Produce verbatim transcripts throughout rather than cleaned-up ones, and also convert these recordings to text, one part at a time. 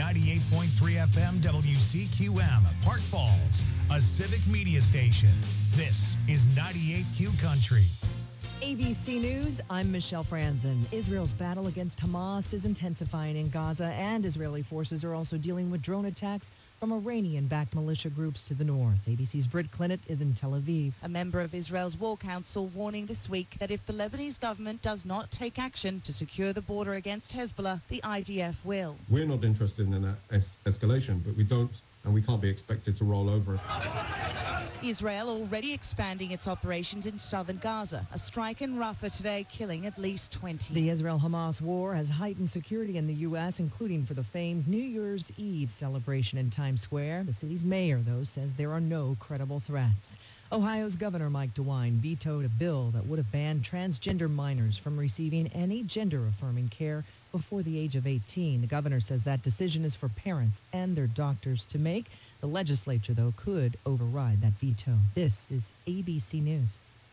ninety-eight point three F M W C Q M, Park Falls, a civic media station. This is ninety-eight Q Country. A B C News, I'm Michelle Franzen. Israel's battle against Hamas is intensifying in Gaza, and Israeli forces are also dealing with drone attacks from Iranian-backed militia groups to the north. A B C's Britt Clinnett is in Tel Aviv. A member of Israel's War Council warning this week that if the Lebanese government does not take action to secure the border against Hezbollah, the I D F will. We're not interested in an es- escalation, but we don't, and we can't be expected to roll over. Israel already expanding its operations in southern Gaza. A strike in Rafah today killing at least twenty. The Israel-Hamas war has heightened security in the U S, including for the famed New Year's Eve celebration in Times Square. The city's mayor, though, says there are no credible threats. Ohio's Governor Mike DeWine vetoed a bill that would have banned transgender minors from receiving any gender-affirming care before the age of eighteen. The governor says that decision is for parents and their doctors to make. The legislature, though, could override that veto. This is A B C News.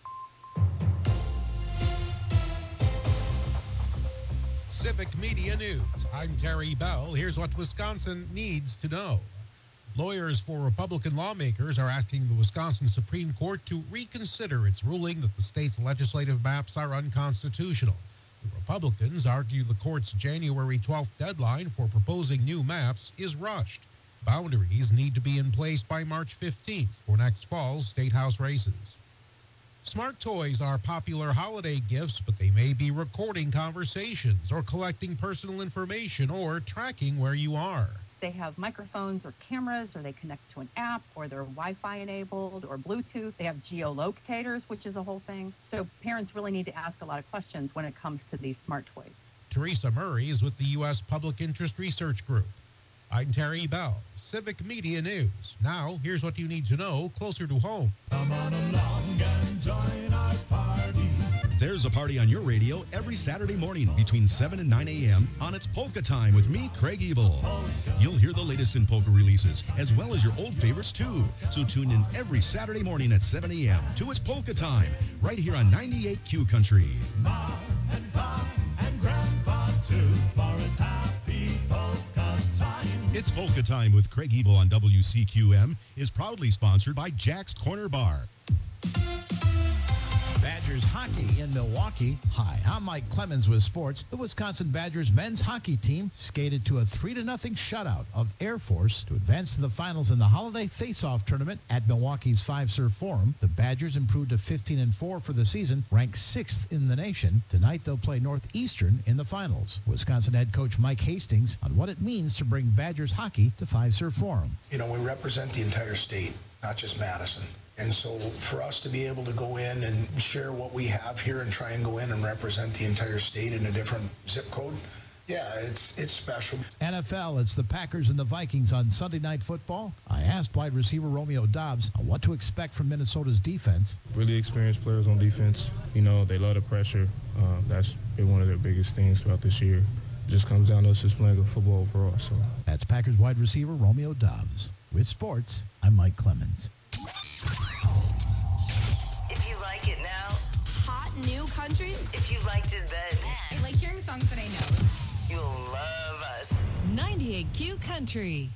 Civic Media News. I'm Terry Bell. Here's what Wisconsin needs to know. Lawyers for Republican lawmakers are asking the Wisconsin Supreme Court to reconsider its ruling that the state's legislative maps are unconstitutional. The Republicans argue the court's January twelfth deadline for proposing new maps is rushed. Boundaries need to be in place by March fifteenth for next fall's State House races. Smart toys are popular holiday gifts, but they may be recording conversations or collecting personal information or tracking where you are. They have microphones or cameras, or they connect to an app, or they're Wi-Fi enabled or Bluetooth. They have geolocators, which is a whole thing. So parents really need to ask a lot of questions when it comes to these smart toys. Teresa Murray is with the U S Public Interest Research Group. I'm Terry Bell, Civic Media News. Now, here's what you need to know closer to home. Come on along and join our party. There's a party on your radio every Saturday morning between seven and nine a.m. on It's Polka Time with me, Craig Ebel. You'll hear the latest in polka releases, as well as your old favorites, too. So tune in every Saturday morning at seven a.m. to It's Polka Time, right here on ninety-eight Q Country. Mom and Pop and Grandpa, too, for it's happy polka time. It's Polka Time with Craig Ebel on W C Q M is proudly sponsored by Jack's Corner Bar. Badgers hockey in Milwaukee. Hi, I'm Mike Clemens with sports. The Wisconsin Badgers men's hockey team skated to a three to nothing shutout of Air Force to advance to the finals in the holiday face-off tournament at Milwaukee's Five-Serve Forum. The Badgers improved to fifteen and four for the season, ranked sixth in the nation. Tonight they'll play Northeastern in the finals. Wisconsin head coach Mike Hastings on what it means to bring Badgers hockey to Five-Serve Forum. You know, we represent the entire state, not just Madison. And so for us to be able to go in and share what we have here and try and go in and represent the entire state in a different zip code, yeah, it's it's special. N F L, it's the Packers and the Vikings on Sunday Night Football. I asked wide receiver Romeo Doubs what to expect from Minnesota's defense. Really experienced players on defense. You know, they love the pressure. Uh, that's been one of their biggest things throughout this year. It just comes down to us just playing good football overall. So That's Packers wide receiver Romeo Doubs. With sports, I'm Mike Clemens. If you like it now, hot new country. if you liked it then, I like hearing songs that I know. you'll love us. ninety-eight Q Country.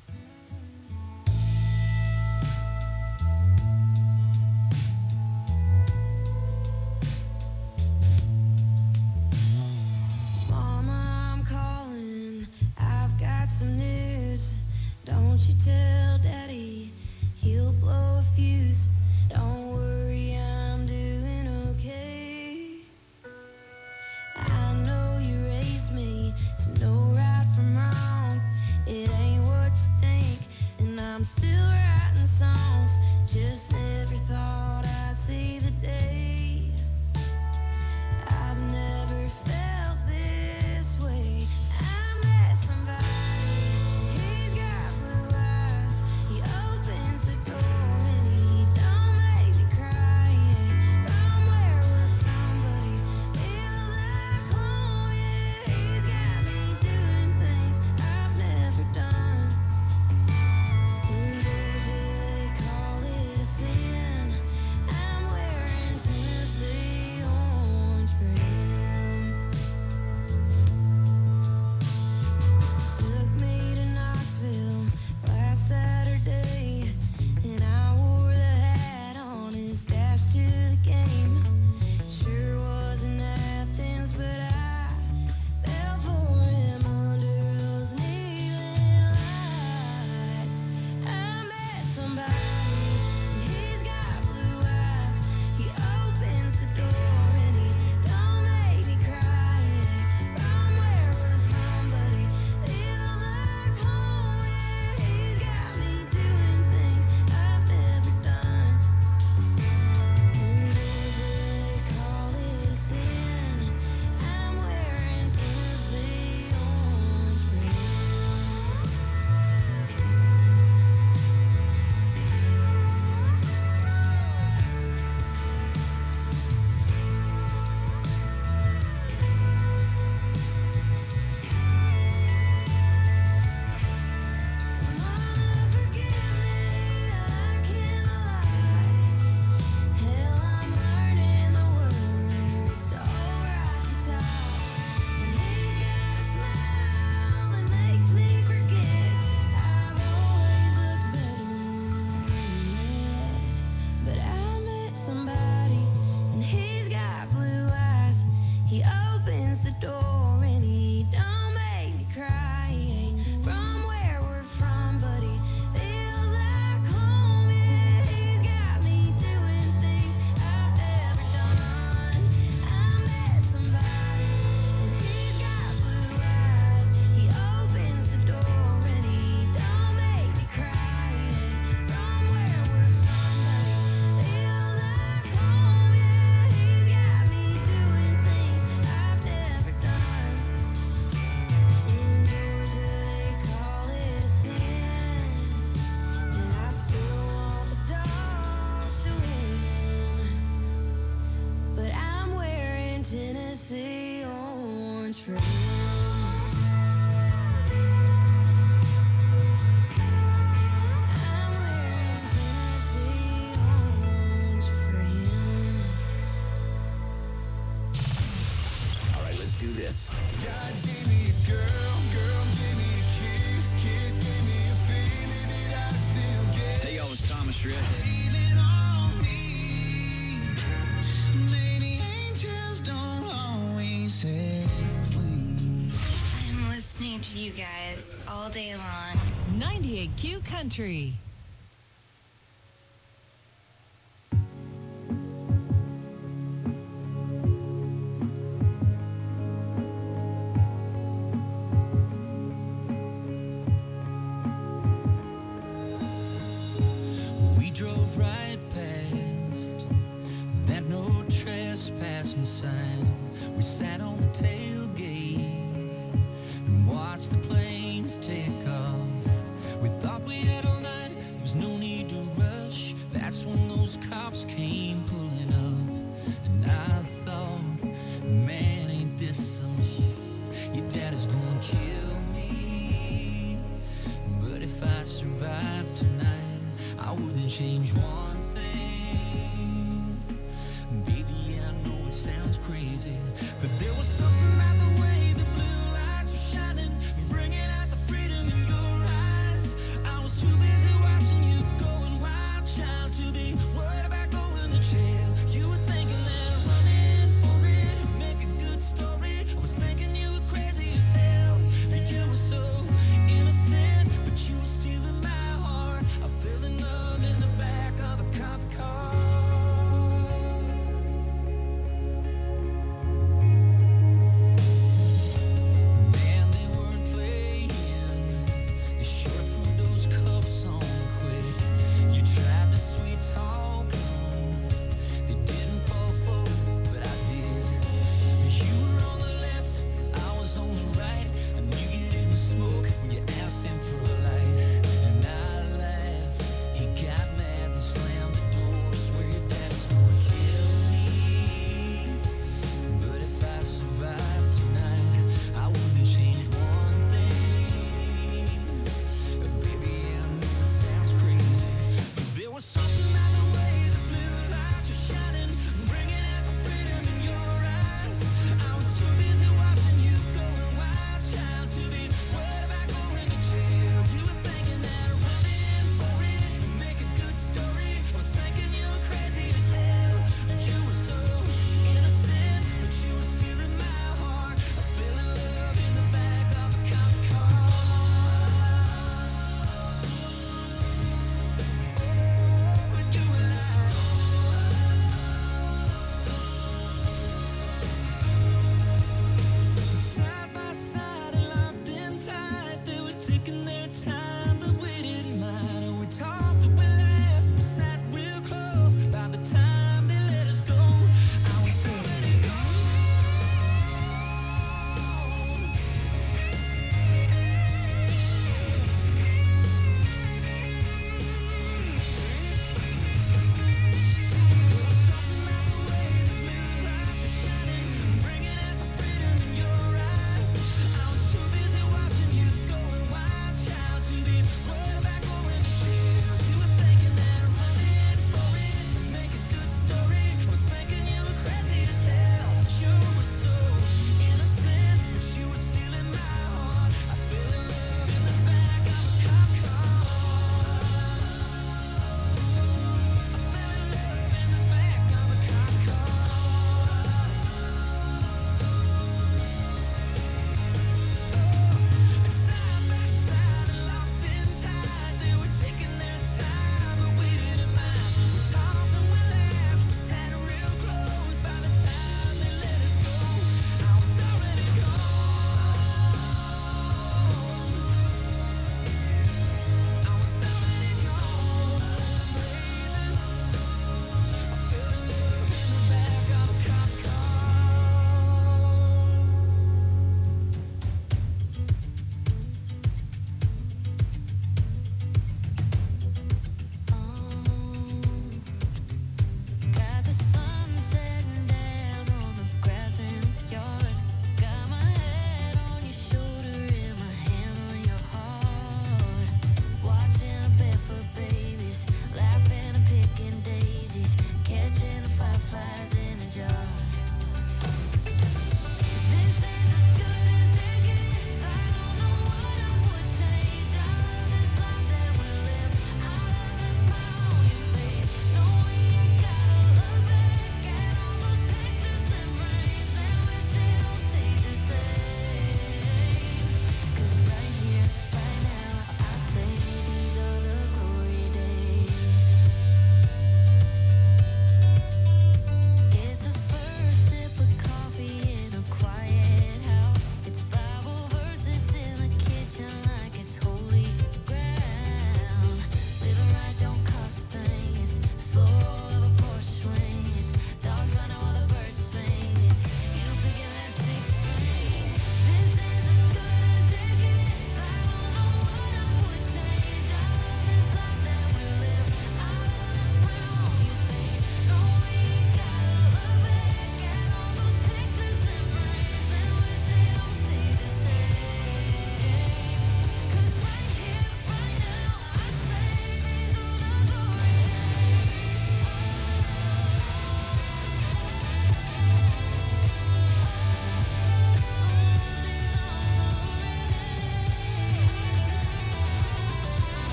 Mama, I'm calling. I've got some news. Don't you tell Daddy, he'll blow a fuse. Don't worry, I'm doing okay. I know you raised me to know right from wrong. It ain't what you think, and I'm still writing songs. Just never thought I'd see the day. I've never felt this way. I met somebody, he's got blue eyes. trip. Lean on me. Maybe angels don't always have wings. I'm listening to you guys all day long. ninety-eight Q Country. We drove right past that no trespassing sign. We sat on the tailgate and watched the planes take off. We thought we had all night, there was no need to rush. That's when those cops came pulling up. And I thought, man, ain't this some shit? Your dad is gonna kill me. But if I survive tonight, I wouldn't change one thing. Baby, I know it sounds crazy, but there was something about the way the blue lights were shining, bringing out the freedom in your eyes. I was too busy watching you going wild, child, to be worried about going to jail. You were thinking that running for it would make a good story. I was thinking you were crazy as hell. You were so innocent, but you were stealing my heart. I fell in love in the back of a cop car.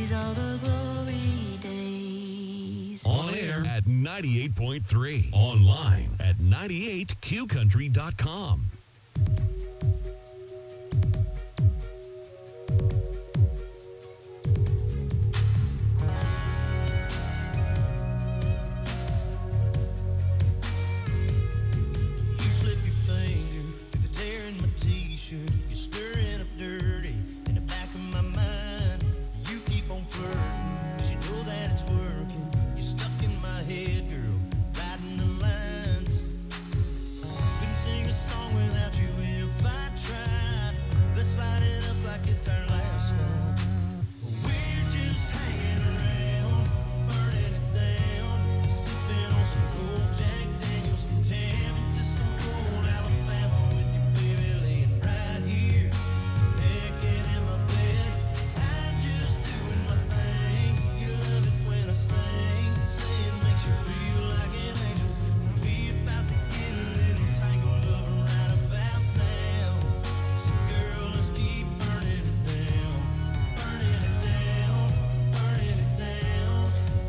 days, all the glory days. On air at ninety-eight point three. Online at ninety-eight q country dot com. You slip your finger through the tear in my t-shirt. You're stirring up dirty in the back of my mind. You keep on flirting, 'cause you know that it's working. You're stuck in my head, girl, riding the lines. Couldn't sing a song without you if I tried. Let's light it up like it's our last night. We're just hanging around, burning it down, sipping on some cold Jack Daniels, jamming to some old Alabama with you, baby, laying right here, naked in my bed. I'm just doing my thing. You love it when I sing, say it makes you feel like an angel. We about to get a little tangled up right about now. So girl, let's keep burning it down, burning it down, burning it down.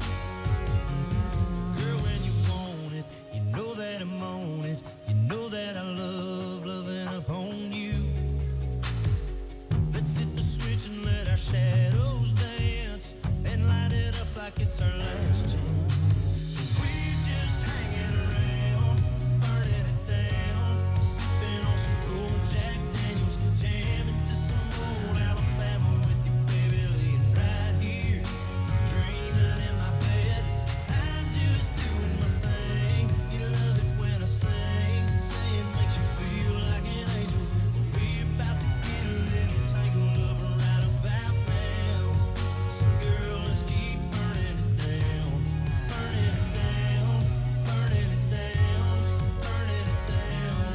Girl, when you want it, you know that I'm on it. You know that I love loving upon you. Let's hit the switch and let our shadows dance and light it up like it's our last chance. We're just hanging around, burning it down, sipping on some cold Jack Daniels, jamming to some old Alabama with you, baby, laying right here, dreaming in my bed. I'm just doing my thing. You love it when I sing, say it makes you feel like an angel. We about to get a little tangled up right about now. So girl, let's keep burning it down, burning it down, burning it down, burning it down,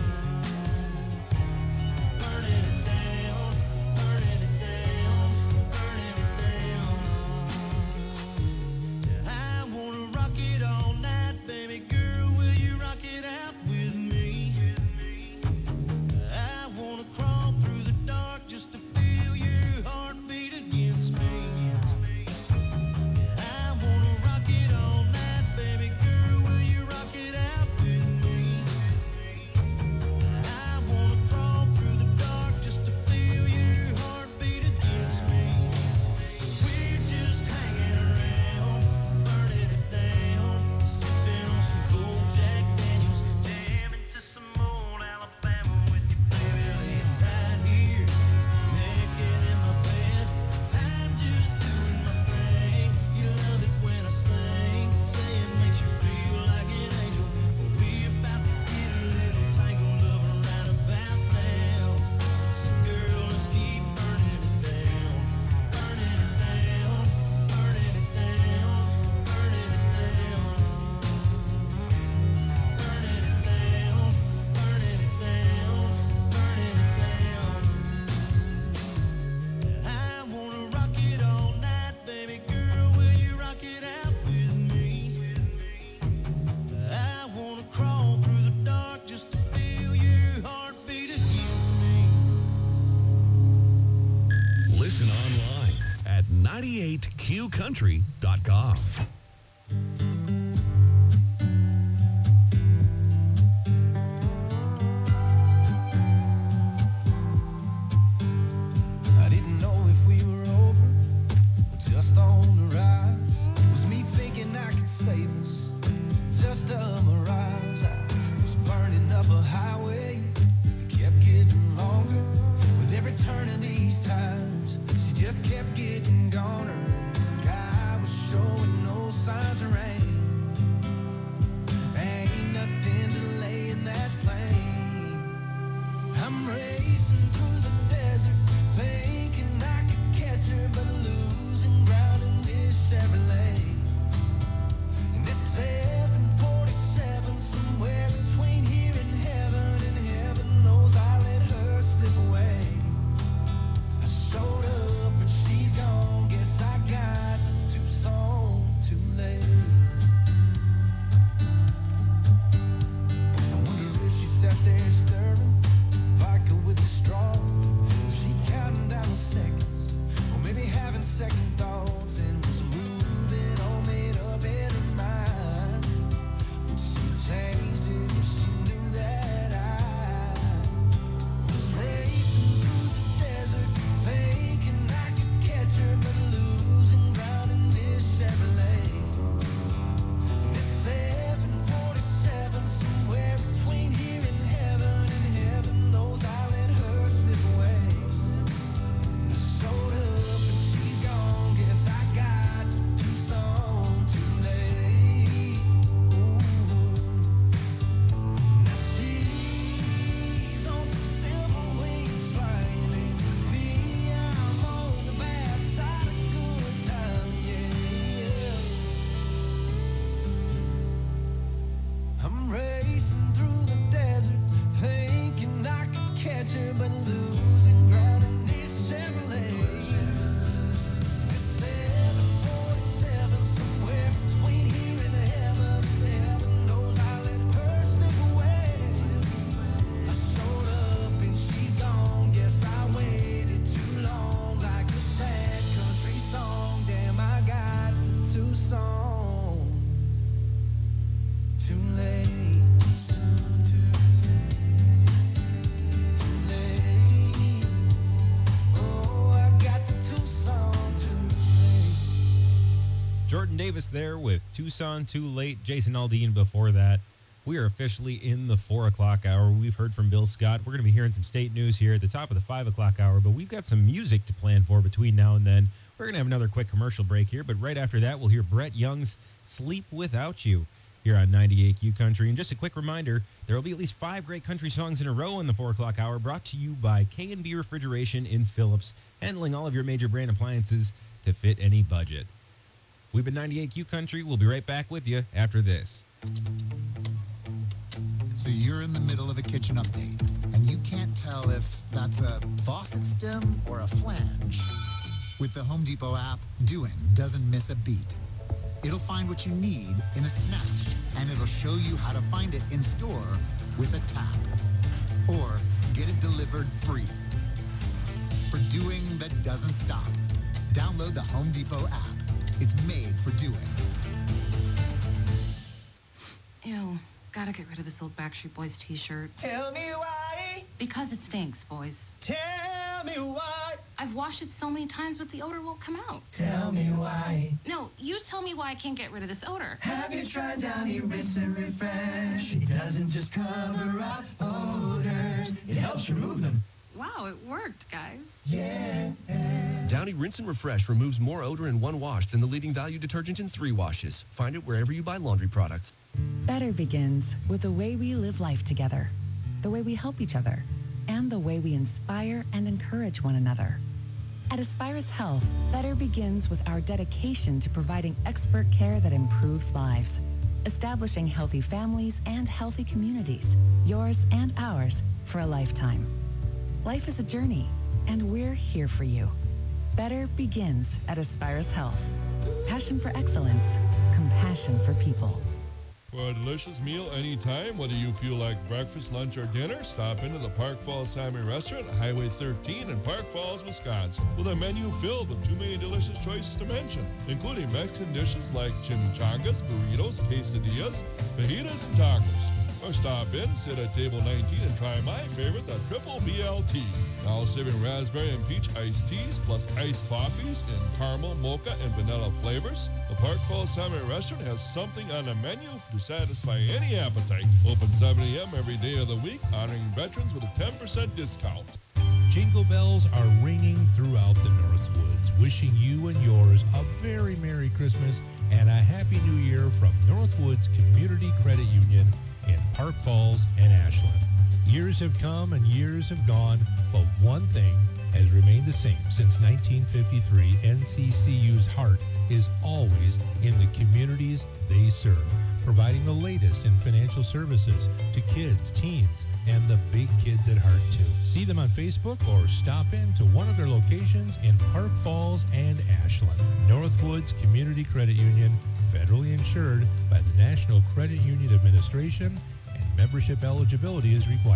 burning it down, burning it down, burning it down. I wanna rock it all night, baby girl, will you rock it out with me? I wanna crawl through the dark just to feel your heartbeat against me. I wanna rock it all night, baby girl, will you rock it out with me? I wanna crawl through the dark just to feel your heartbeat against me. We're just hanging around, burning it down, sipping on some cold Jack Daniels, jamming to some old Alabama with you, baby, laying right here, naked in my bed. I'm just doing my thing. You love it when I sing, say it makes you feel like an angel. We about to get a little tangled up right about now. So girl, let's keep burning it down, burning it down, burning it down, burning it down, burning it down, burning it down, burning it down. I wanna rock it all night, baby girl, will you rock it out with me? I wanna crawl through the dark just to feel your heartbeat against me. Listen online at ninety-eight q country dot com. I didn't know if we were over or just on the rise. Was me thinking I could save us, just a mirage. I was burning up a highway, it kept getting longer with every turn of these times. She just kept getting goner, and the sky was showing no signs of rain. Ain't nothing delaying that plane. I'm racing through the desert, thinking I could catch her, but losing ground in this Chevrolet. And it's seven forty-seven, somewhere between here and heaven, and heaven knows I let her slip away. I showed up, but she's gone. Guess I got too soon, too late. adventure, but losing ground in this Chevrolet. It's seven forty-seven, somewhere between here and heaven. Heaven knows I let her slip away. I showed up and she's gone. Guess I waited too long, like a sad country song. Damn, I got to Tucson too late. Jordan Davis there with Tucson Too Late. Jason Aldean before that. We are officially in the four o'clock hour. We've heard from Bill Scott. We're going to be hearing some state news here at the top of the five o'clock hour, but we've got some music to plan for between now and then. We're going to have another quick commercial break here, but right after that, we'll hear Brett Young's Sleep Without You here on ninety-eight Q Country. And just a quick reminder, there will be at least five great country songs in a row in the four o'clock hour, brought to you by K and B Refrigeration in Phillips, handling all of your major brand appliances to fit any budget. We've been ninety-eight Q Country. We'll be right back with you after this. So you're in the middle of a kitchen update, and you can't tell if that's a faucet stem or a flange. With the Home Depot app, doing doesn't miss a beat. It'll find what you need in a snap, and it'll show you how to find it in store with a tap. Or get it delivered free. For doing that doesn't stop, download the Home Depot app. It's made for doing. Ew, gotta get rid of this old Backstreet Boys t-shirt. Tell me why. Because it stinks, boys. Tell me why. I've washed it so many times, but the odor won't come out. Tell me why. No, you tell me why I can't get rid of this odor. Have you tried Downy Rinse and Refresh? It doesn't just cover up odors, it helps remove them. Wow, it worked, guys. Yeah. Downy Rinse and Refresh removes more odor in one wash than the leading value detergent in three washes. Find it wherever you buy laundry products. Better begins with the way we live life together, the way we help each other, and the way we inspire and encourage one another. At Aspirus Health, better begins with our dedication to providing expert care that improves lives, establishing healthy families and healthy communities, yours and ours, for a lifetime. Life is a journey, and we're here for you. Better begins at Aspirus Health. Passion for excellence, compassion for people. For a delicious meal anytime, whether you feel like breakfast, lunch, or dinner, stop into the Park Falls Salmon Restaurant, Highway thirteen in Park Falls, Wisconsin, with a menu filled with too many delicious choices to mention, including Mexican dishes like chimichangas, burritos, quesadillas, fajitas, and tacos. Or stop in, sit at table nineteen, and try my favorite, the Triple B L T. Now serving raspberry and peach iced teas, plus iced coffees in caramel, mocha, and vanilla flavors. The Park Falls Salmon Restaurant has something on the menu to satisfy any appetite. Open seven a.m. every day of the week, honoring veterans with a ten percent discount. Jingle bells are ringing throughout the Northwoods, wishing you and yours a very Merry Christmas and a Happy New Year from Northwoods Community Credit Union in Park Falls and Ashland. Years have come and years have gone, but one thing has remained the same since nineteen fifty-three. N C C U's heart is always in the communities they serve, providing the latest in financial services to kids, teens, and the big kids at heart too. See them on Facebook or stop in to one of their locations in Park Falls and Ashland. Northwoods Community Credit Union, federally insured by the National Credit Union Administration, and membership eligibility is required.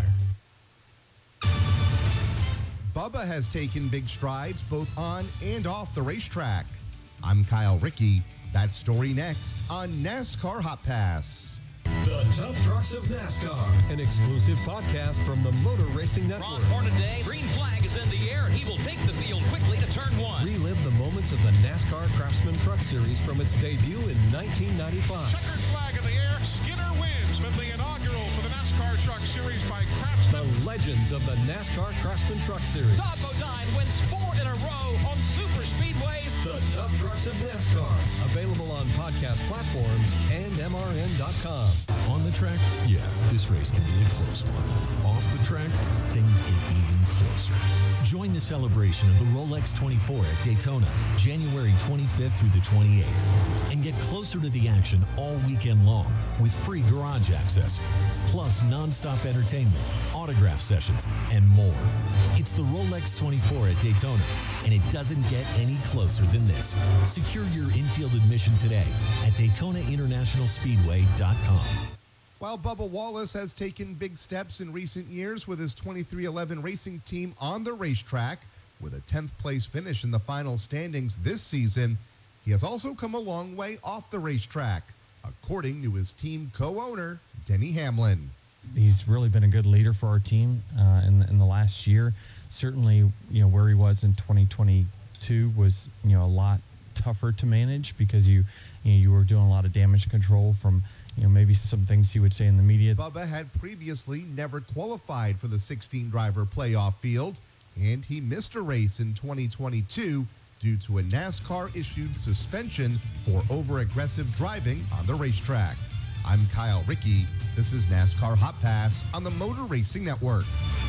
Bubba has taken big strides both on and off the racetrack. I'm Kyle Rickey. That story next on NASCAR Hot Pass. The Tough Trucks of NASCAR, an exclusive podcast from the Motor Racing Network. Ron Hornaday, green flag is in the air, and he will take the field quickly to turn one. Relive the moments of the NASCAR Craftsman Truck Series from its debut in nineteen ninety-five. Checkered flag in the air, Skinner wins with the inaugural for the NASCAR Truck Series by Craftsman. The legends of the NASCAR Craftsman Truck Series. Todd Bodine wins four in a row on super speedways. The Tough Trucks Trucks of NASCAR. Available on podcast platforms and M R N dot com. On the track, yeah, this race can be a close one. Off the track, things get even closer. Join the celebration of the Rolex twenty-four at Daytona, January twenty-fifth through the twenty-eighth. And get closer to the action all weekend long with free garage access, plus nonstop entertainment, autograph sessions, and more. It's the Rolex twenty-four at Daytona, and it doesn't get any closer than this. Secure your infield admission today at Daytona International Speedway dot com. While Bubba Wallace has taken big steps in recent years with his twenty-three eleven racing team on the racetrack, with a tenth place finish in the final standings this season, he has also come a long way off the racetrack, according to his team co-owner, Denny Hamlin. He's really been a good leader for our team uh, in, in the last year. Certainly, you know, where he was in twenty twenty-two was, you know, a lot tougher to manage because you, you know, you were doing a lot of damage control from, you know, maybe some things he would say in the media. Bubba had previously never qualified for the sixteen-driver playoff field, and he missed a race in twenty twenty-two due to a NASCAR-issued suspension for over-aggressive driving on the racetrack. I'm Kyle Rickey. This is NASCAR Hot Pass on the Motor Racing Network.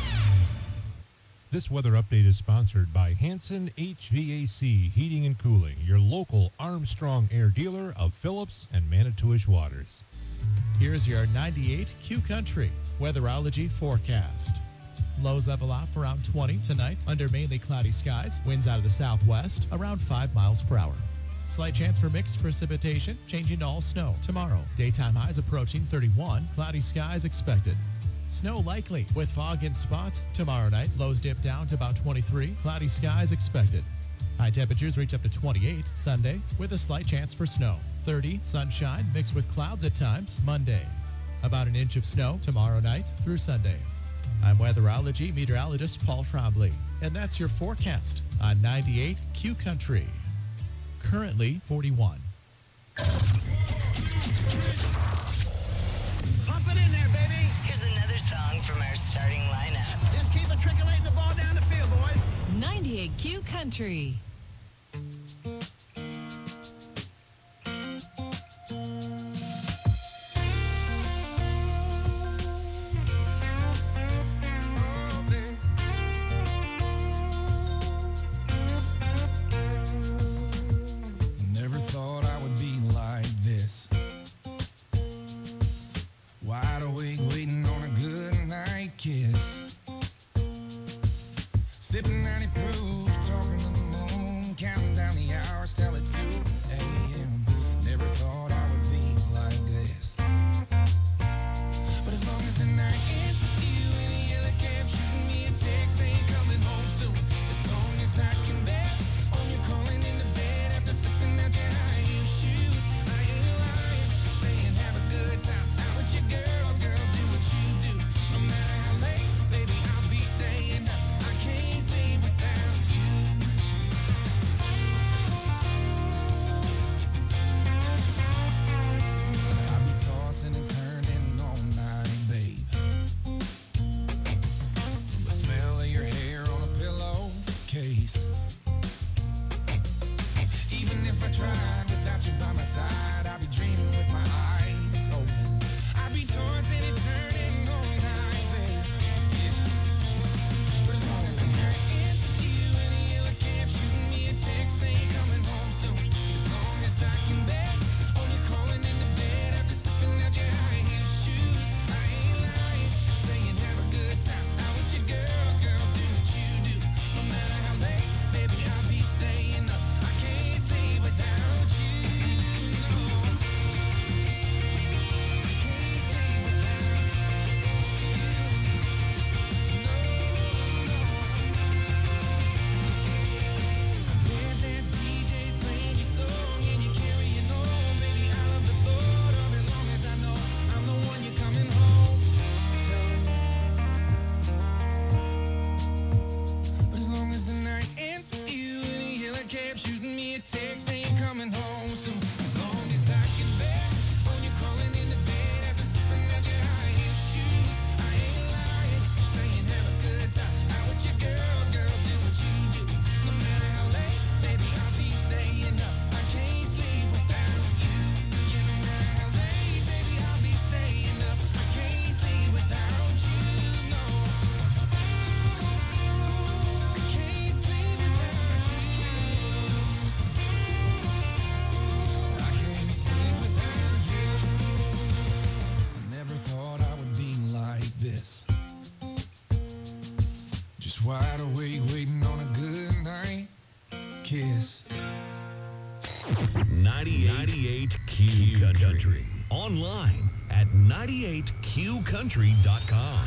This weather update is sponsored by Hanson H V A C Heating and Cooling, your local Armstrong Air dealer of Phillips and Manitowish Waters. Here's your ninety-eight Q Country weatherology forecast. Lows level off around twenty tonight under mainly cloudy skies. Winds out of the southwest around five miles per hour. Slight chance for mixed precipitation, changing to all snow tomorrow. Daytime highs approaching thirty-one. Cloudy skies expected. Snow likely with fog in spots tomorrow night. Lows dip down to about twenty-three. Cloudy skies expected. High temperatures reach up to twenty-eight Sunday with a slight chance for snow. thirty sunshine mixed with clouds at times Monday. About an inch of snow tomorrow night through Sunday. I'm weatherology meteorologist Paul Trombley, and that's your forecast on ninety-eight Q Country. Currently forty-one. Pump it in there, baby. Here's another song from our starting lineup. Just keep it trickling the ball down the field, boys. ninety-eight Q Country. Wide awake, waiting on a good night kiss. Sipping ninety proof, talking to the moon, counting down the hours till it's two a.m. Never thought I would be like this. But as long as the night ends with you in a yellow cab, shooting me a text, ain't coming home soon. As long as I can bet on you calling in the bed after slipping out your high heel shoes, I ain't lying, saying have a good time. Out with your girls, girl, do what you do. No matter how late, baby, I'll be staying up. I can't sleep without you. I'll be tossing and turning all night, babe. From the smell of your hair on a pillowcase. Even if I tried without you by my side, I'll be dreaming with my eyes open. I'll be tossing and turning all night, babe. Yeah. But as long as the night ends with you in a yellow cab, shooting me a text, ain't coming home soon. As long as I can bet on you calling in the bed after slipping out your high heel shoes, I ain't lying, saying have a good time. Out with your girls, girl, do what you do. No matter how late, baby, I'll be staying up. I can't sleep without you. No. ninety-eight Q Country. Online at ninety-eight Q country dot com.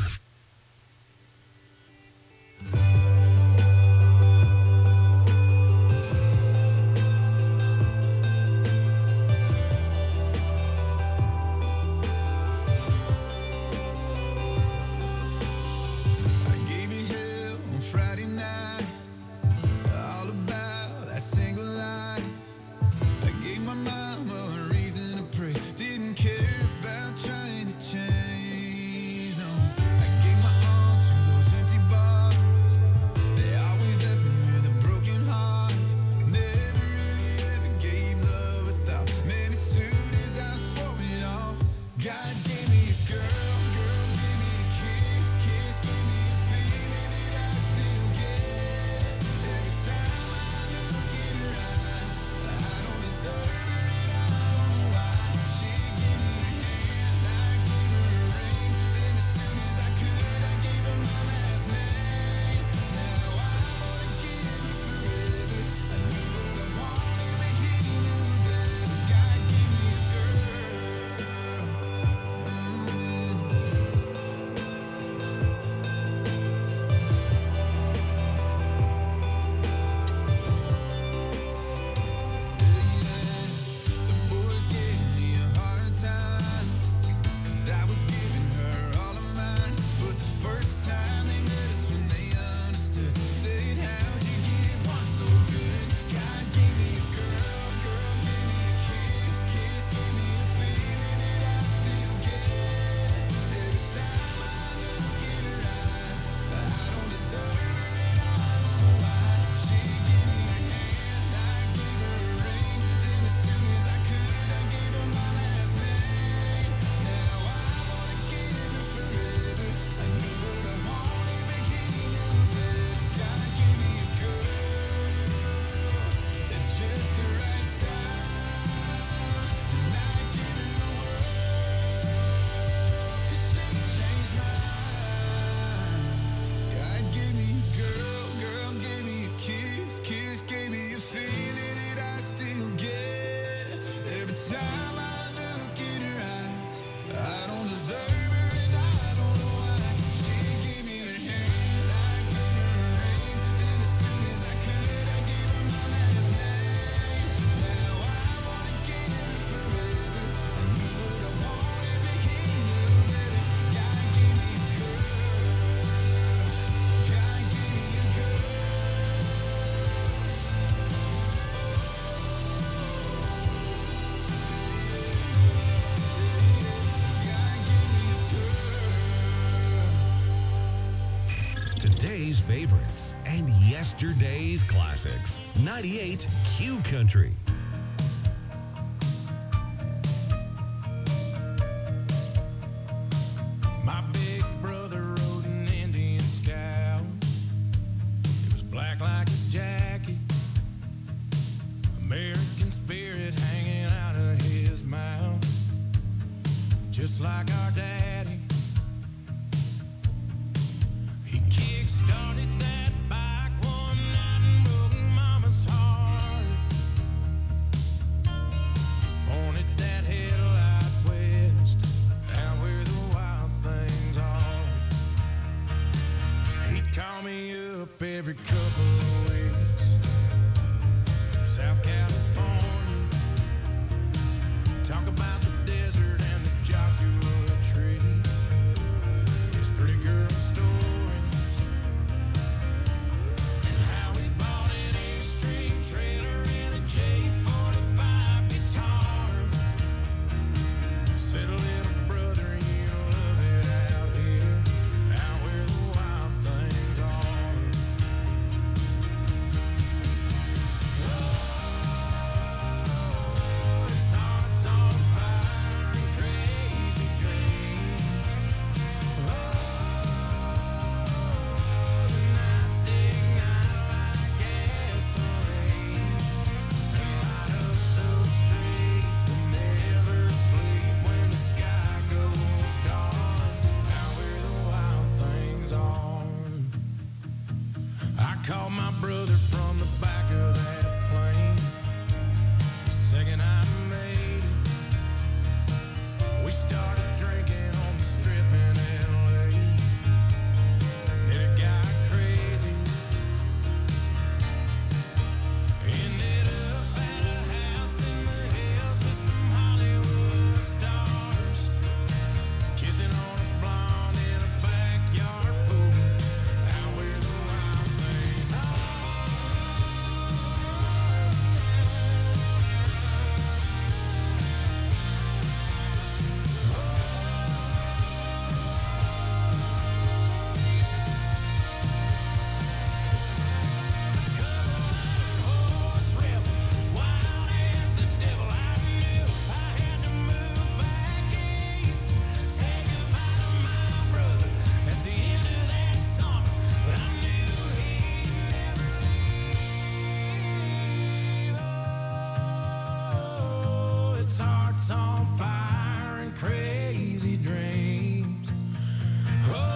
Today's favorites and yesterday's classics. ninety-eight Q Country. My big brother rode an Indian Scout. It was black like his jacket. American spirit hanging out of his mouth. Just like our daddy. He kick-started that bike one night and broke Mama's heart. He pointed that headlight west, out where the wild things are. He'd call me up every couple of weeks from South California. Talk about the desert and the Joshua hearts on fire and crazy dreams. Oh.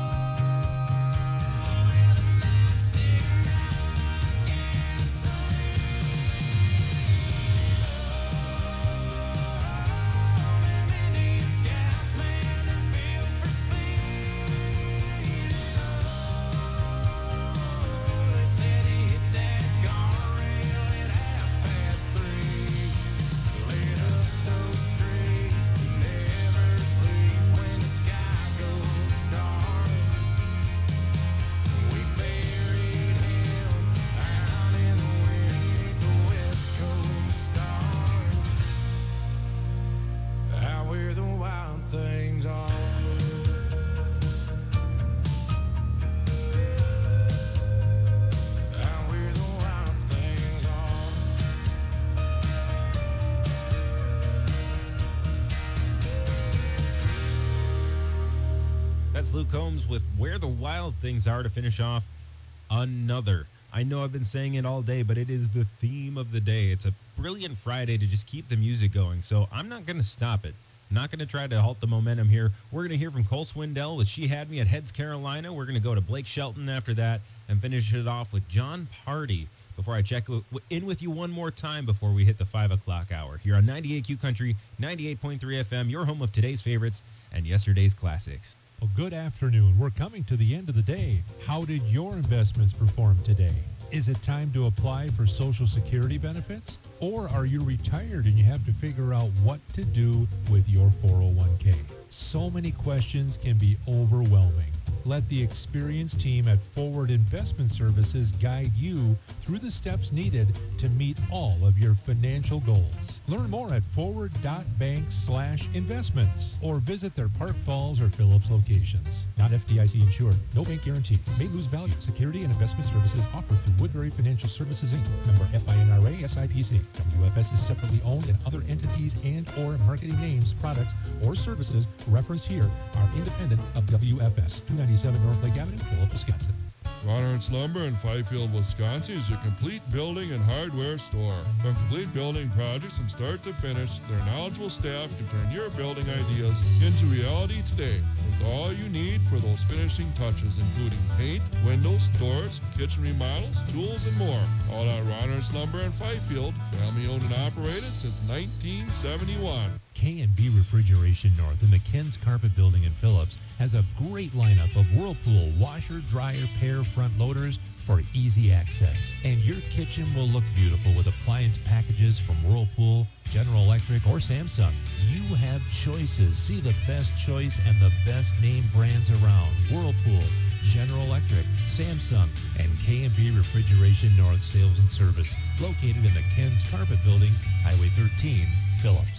Luke Combs with Where the Wild Things Are to finish off another. I know I've been saying it all day, but it is the theme of the day. It's a brilliant Friday to just keep the music going, so I'm not going to stop it. I'm not going to try to halt the momentum here. We're going to hear from Cole Swindell with She Had Me at Heads, Carolina. We're going to go to Blake Shelton after that and finish it off with John Party before I check in with you one more time before we hit the five o'clock hour here on ninety-eight Q Country, ninety-eight point three F M, your home of today's favorites and yesterday's classics. Well, good afternoon. We're coming to the end of the day. How did your investments perform today? Is it time to apply for Social Security benefits? Or are you retired and you have to figure out what to do with your four oh one k? So many questions can be overwhelming. Let the experienced team at Forward Investment Services guide you through the steps needed to meet all of your financial goals. Learn more at forward.bank slash investments or visit their Park Falls or Phillips locations. Not F D I C insured. No bank guarantee. May lose value. Security and investment services offered through Woodbury Financial Services, Incorporated. Member F I N R A S I P C. W F S is separately owned, and other entities and or marketing names, products, or services referenced here are independent of W F S. two ninety-seven North Lake Avenue, Phillips, Wisconsin. Ronard's Lumber in Fifield, Wisconsin is your complete building and hardware store. From complete building projects from start to finish, their knowledgeable staff can turn your building ideas into reality today with all you need for those finishing touches, including paint, windows, doors, kitchen remodels, tools, and more. All at Ronard's Lumber in Fifield, family owned and operated since nineteen seventy-one. K and B Refrigeration North in the Ken's Carpet Building in Phillips has a great lineup of Whirlpool washer, dryer, pair front loaders for easy access. And your kitchen will look beautiful with appliance packages from Whirlpool, General Electric, or Samsung. You have choices. See the best choice and the best name brands around. Whirlpool, General Electric, Samsung, and K and B Refrigeration North Sales and Service, located in the Ken's Carpet Building, Highway thirteen, Phillips.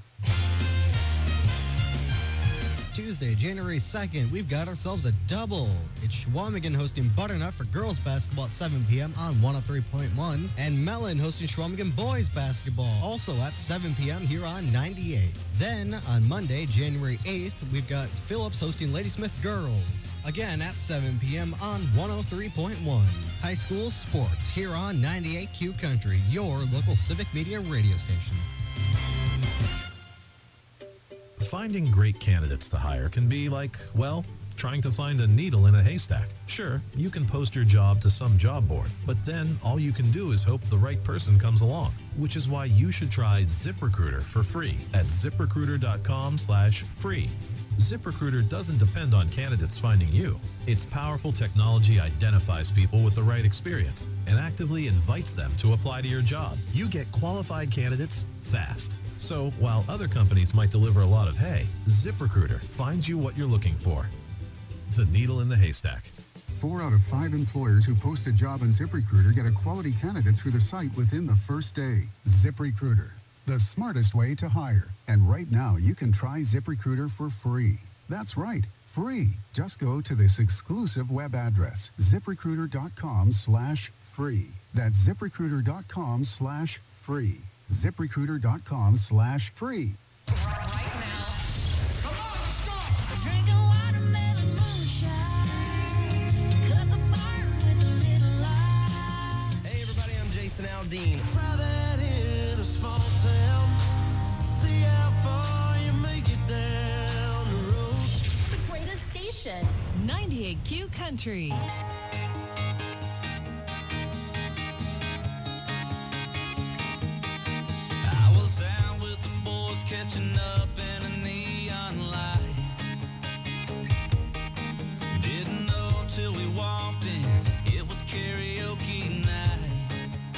Tuesday, January second, we've got ourselves a double. It's Schwamigan hosting Butternut for girls basketball at seven p.m. on one oh three point one, and Mellon hosting Schwamigan boys basketball, also at seven p.m. here on ninety-eight. Then, on Monday, January eighth, we've got Phillips hosting Ladysmith girls, again at seven p.m. on one oh three point one. High school sports here on ninety-eight Q Country, your local civic media radio station. Finding great candidates to hire can be like, well, trying to find a needle in a haystack. Sure, you can post your job to some job board, but then all you can do is hope the right person comes along, which is why you should try ZipRecruiter for free at ziprecruiter.com slash free. ZipRecruiter doesn't depend on candidates finding you. Its powerful technology identifies people with the right experience and actively invites them to apply to your job. You get qualified candidates fast. So while other companies might deliver a lot of hay, ZipRecruiter finds you what you're looking for. The needle in the haystack. Four out of five employers who post a job on ZipRecruiter get a quality candidate through the site within the first day. ZipRecruiter, the smartest way to hire. And right now, you can try ZipRecruiter for free. That's right, free. Just go to this exclusive web address, ziprecruiter.com slash free. That's ziprecruiter.com slash free. ZipRecruiter.com slash free. Hey everybody, I'm Jason Aldean. Try that in a small town. See how Country. I was out with the boys catching up in a neon light. Didn't know till we walked in, it was karaoke night.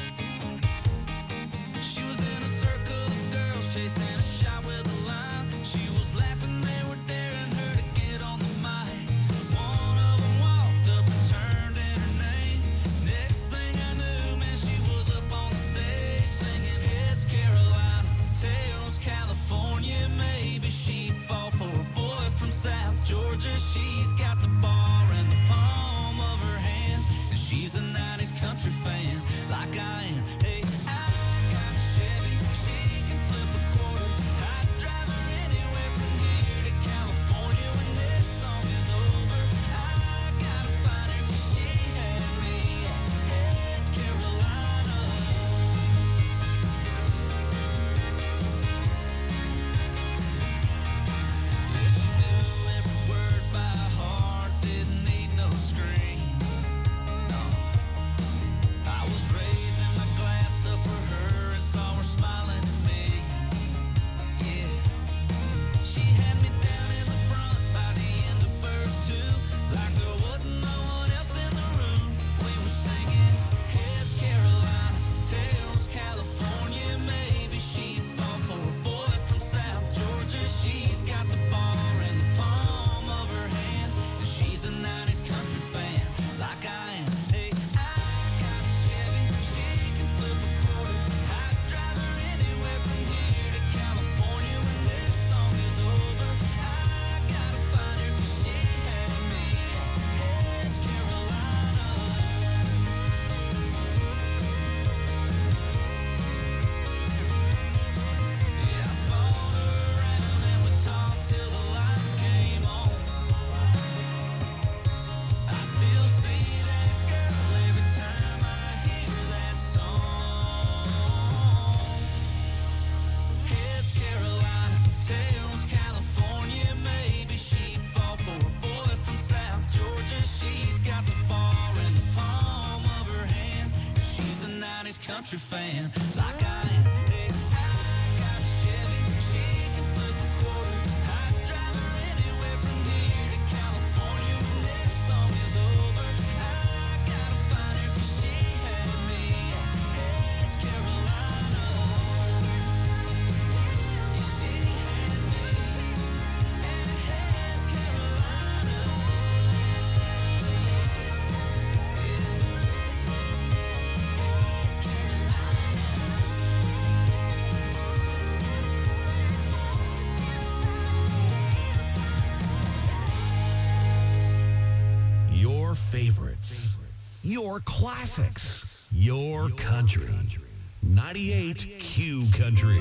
She was in a circle of girls chasing a shot with a line. She was laughing, they were daring her to get on the mic. One of them walked up and turned in her name. Next thing I knew, man, she was up on the stage singing Heads Carolina, Tails California. Maybe she'd fall for a boy from South Georgia. She's got the bar in the palm of her hand, and she's a nineties country fan like I am. Hey, I got a Chevy, she can flip a quarter. I'd drive her anywhere from here to California. When this song is over, I gotta find her 'cause she had me at Heads Carolina. Yeah, she knew every word by heart, didn't need no screams. No, I was raising my glass up for her and saw her smiling at me. Yeah, she had me down in the front by the end of verse two, like there wasn't no one else in the room. We were singing Heads Carolina, Tails California. Maybe she'd fall for a boy from South Georgia. She's got the bar in the palm of her hand, and she's a nineties country fan like I am. Hey, I got a Chevy, she can flip a quarter. I'd drive her anywhere from here to California. When this song is over, I gotta find her 'cause she had me at Heads Carolina. Yeah, I followed her around and we talked till the lights came on. I still see that girl every time I hear that song. Heads Carolina, Tails California. Maybe she'd fall for a boy from South Georgia. She's got the bar in the palm of her hand. She's a nineties country fan like I am. Hey, I got a Chevy, she can flip a quarter. I'd drive her anywhere from here to California. When this song is over, I gotta find her 'cause she had me at Heads Carolina. Yeah, she had me at Heads Carolina. Your favorites, your classics, your country. ninety-eight Q Country.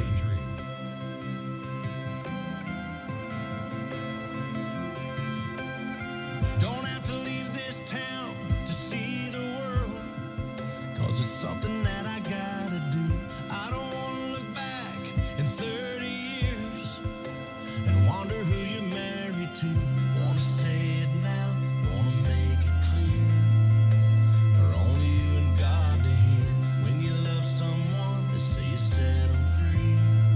Don't have to leave this town to see the world, 'cause it's something that I gotta do. I don't wanna look back in thirty years and wonder who you're married to. Wanna say it now, wanna make it clear, for only you and God to hear. When you love someone, they say you set 'em free.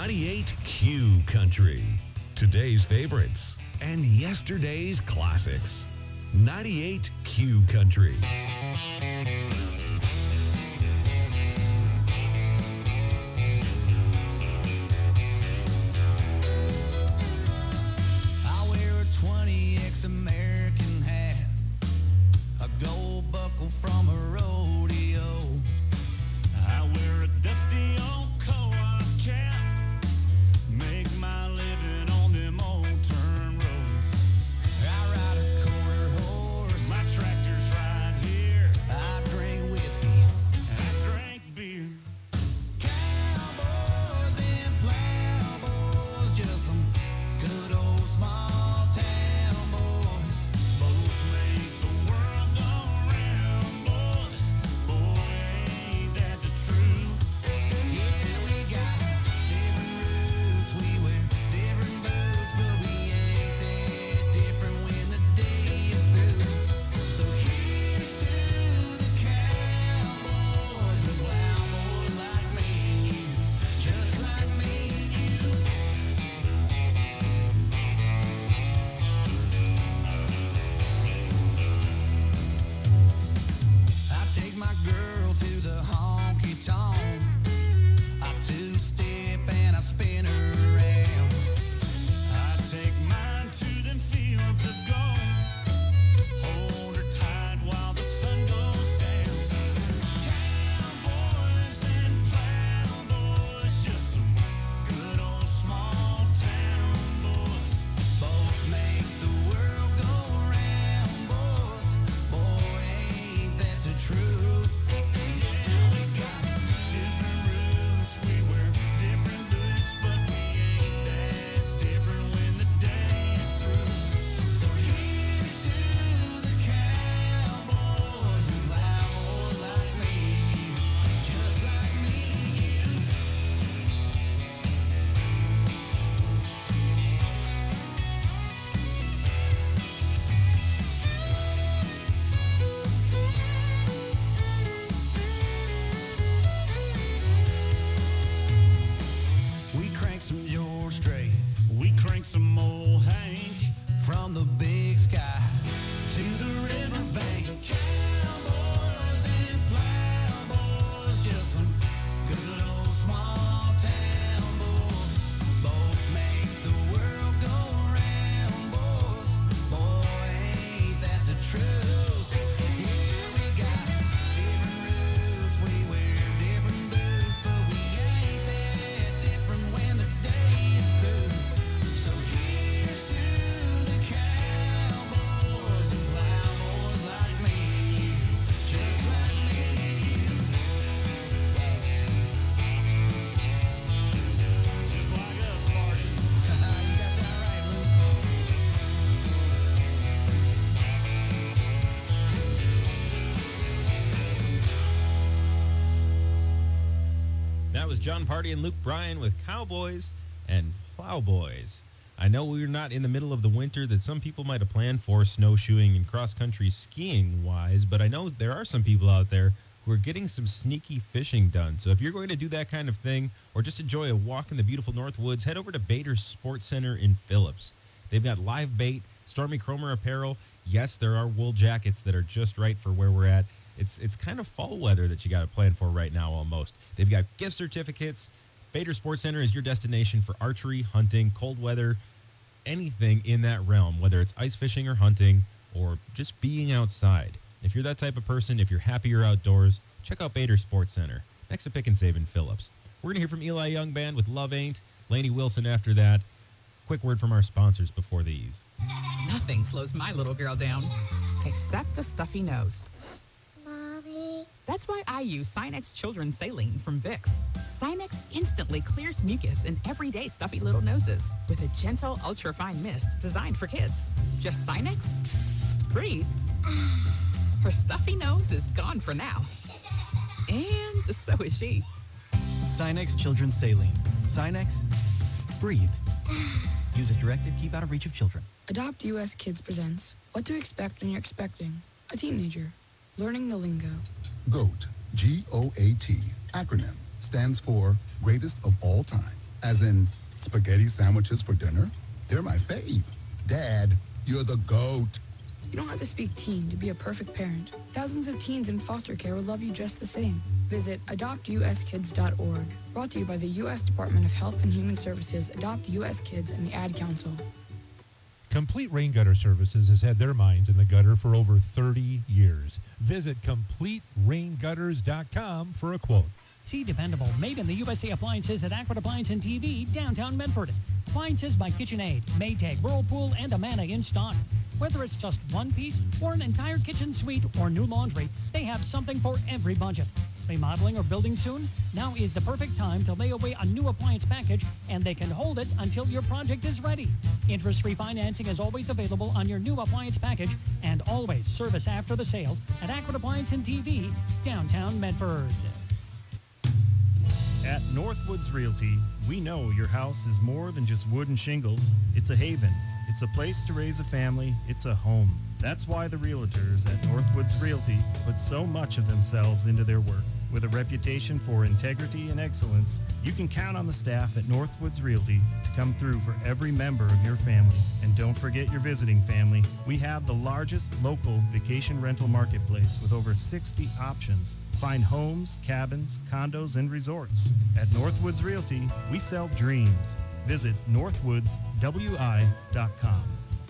ninety-eight Q Country. Today's favorites and yesterday's classics. ninety-eight Q Country. I wear a twenty X American hat, a gold buckle from a rodeo. I wear a dusty old co-op cap, make my living on them old turn roads. I ride a quarter horse, My tractor's right here, I drink whiskey, I drink beer. cowboys and plowboys, just some good old small town boys. Both make the world go round, boys. Boy, ain't that the truth? Yeah, we got different roots, we wear different boots, but we ain't that different when the day is through. So here's to the cowboys and plowboys like me and you, just like me and you. I take my girl to the honky tonk. I two-step and I spin her around. I take mine to them fields of gold. Hold her tight while the sun goes down. Cowboys and plowboys, just some good old small town boys. Both make the world go round, boys. Boy, ain't that the truth? Yeah, we got different roots, we wear different boots, but we ain't that different when the day is through. So here's to the cowboys and plowboys like me and you, just like me and you. We crank some George Strait We crank some old Hank. from the big sky to the riverbank. Cowboys and plowboys, just some good old small town boys. Both make the world go round, boys. Boy, ain't that the truth? Yeah, we got different roots, we wear different boots, but we ain't that different when the day is through. So here's to the cowboys and plowboys like me and you, just like me and you. Just like us, Marty. You got that right, Luke. That was John Party and Luke Bryan with Cowboys and Plowboys. I know we're not in the middle of the winter that some people might have planned for snowshoeing and cross-country skiing wise, but I know there are some people out there who are getting some sneaky fishing done. So if you're going to do that kind of thing or just enjoy a walk in the beautiful North Woods, head over to Bader's Sports Center in Phillips. They've got live bait, Stormy Cromer apparel. Yes, there are wool jackets that are just right for where we're at. It's it's kind of fall weather that you got to plan for right now almost. They've got gift certificates. Bader Sports Center is your destination for archery, hunting, cold weather, anything in that realm, whether it's ice fishing or hunting or just being outside. If you're that type of person, if you're happier outdoors, check out Bader Sports Center, next to Pick and Save in Phillips. We're going to hear from Eli Young Band with Love Ain't, Lainey Wilson after that. Quick word from our sponsors before these. Nothing slows my little girl down, except a stuffy nose. Mommy. That's why I use Sinex Children's Saline from Vicks. Sinex instantly clears mucus in everyday stuffy little noses with a gentle, ultra-fine mist designed for kids. Just Sinex? Breathe. Her stuffy nose is gone for now. And so is she. Sinex Children's Saline. Sinex, breathe. Use as directed, keep out of reach of children. Adopt U S Kids presents What to Expect When You're Expecting a Teenager. Learning the lingo. GOAT, G O A T, acronym, stands for Greatest of All Time. As in spaghetti sandwiches for dinner? They're my fave. Dad, you're the GOAT. You don't have to speak teen to be a perfect parent. Thousands of teens in foster care will love you just the same. Visit adopt u s kids dot org. Brought to you by the U S Department of Health and Human Services, Adopt U S Kids, and the Ad Council. Complete Rain Gutter Services has had their minds in the gutter for over thirty years. Visit complete rain gutters dot com for a quote. See dependable, made in the U S A appliances at Aqua Appliance and T V, downtown Medford. Appliances by KitchenAid, Maytag, Whirlpool, and Amana in stock. Whether it's just one piece or an entire kitchen suite or new laundry, they have something for every budget. Remodeling or building soon? Now is the perfect time to lay away a new appliance package, and they can hold it until your project is ready. Interest-free financing is always available on your new appliance package, and always service after the sale at Aqua Appliance and T V, downtown Medford. At Northwoods Realty, we know your house is more than just wood and shingles. It's a haven. It's a place to raise a family. It's a home. That's why the realtors at Northwoods Realty put so much of themselves into their work. With a reputation for integrity and excellence, you can count on the staff at Northwoods Realty to come through for every member of your family. And don't forget your visiting family. We have the largest local vacation rental marketplace with over sixty options. Find homes, cabins, condos, and resorts. At Northwoods Realty, we sell dreams. Visit northwoods w i dot com.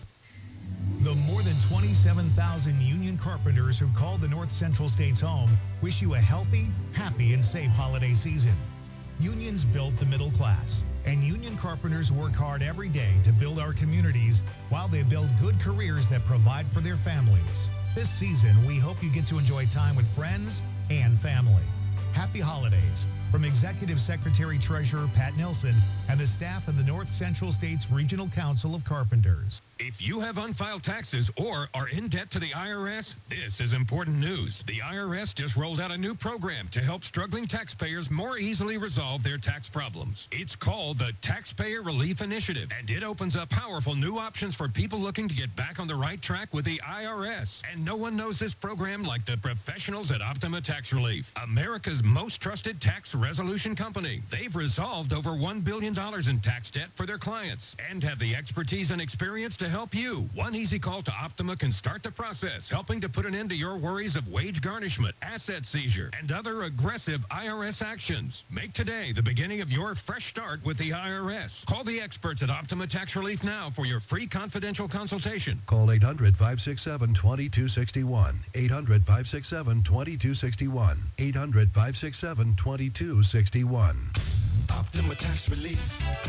The more than twenty-seven thousand union carpenters who called the North Central States home wish you a healthy, happy, and safe holiday season. Unions built the middle class, and union carpenters work hard every day to build our communities while they build good careers that provide for their families. This season, we hope you get to enjoy time with friends and family. Happy holidays from Executive Secretary Treasurer Pat Nelson and the staff of the North Central States Regional Council of Carpenters. If you have unfiled taxes or are in debt to the I R S, this is important news. The I R S just rolled out a new program to help struggling taxpayers more easily resolve their tax problems. It's called the Taxpayer Relief Initiative, and it opens up powerful new options for people looking to get back on the right track with the I R S. And no one knows this program like the professionals at Optima Tax Relief, America's most trusted tax resolution company. They've resolved over one billion dollars in tax debt for their clients and have the expertise and experience to help you. One easy call to Optima can start the process, helping to put an end to your worries of wage garnishment, asset seizure, and other aggressive I R S actions. Make today the beginning of your fresh start with the I R S. Call the experts at Optima Tax Relief now for your free confidential consultation. Call eight hundred, five six seven, two two six one. eight hundred, five six seven, two two six one. eight hundred, five six seven, two two six one. Optima Tax Relief.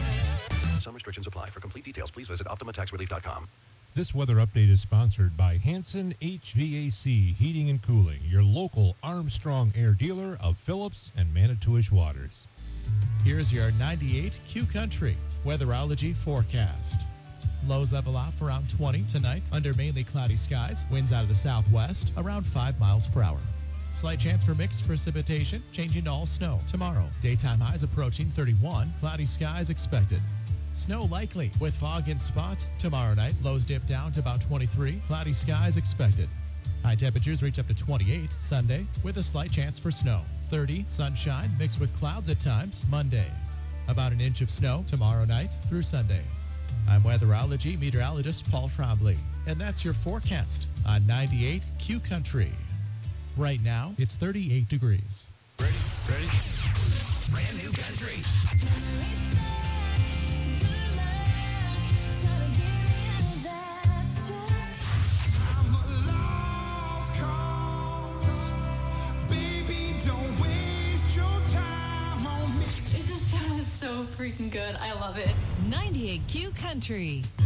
Some restrictions apply. For complete details, please visit optima tax relief dot com. This weather update is sponsored by Hanson H V A C Heating and Cooling, your local Armstrong Air dealer of Phillips and Manitowish Waters. Here's your ninety-eight Q Country weatherology forecast. Lows level off around twenty tonight under mainly cloudy skies. Winds out of the southwest around five miles per hour. Slight chance for mixed precipitation, changing to all snow tomorrow. Daytime highs approaching thirty-one. Cloudy skies expected. Snow likely with fog in spots tomorrow night. Lows dip down to about twenty-three. Cloudy skies expected. High temperatures reach up to twenty-eight Sunday with a slight chance for snow. thirty sunshine mixed with clouds at times Monday. About an inch of snow tomorrow night through Sunday. I'm weatherology meteorologist Paul Trombley, and that's your forecast on ninety-eight Q Country. Right now, it's thirty-eight degrees. Ready? Ready? Brand new country. So freaking good. I love it. ninety-eight Q Country.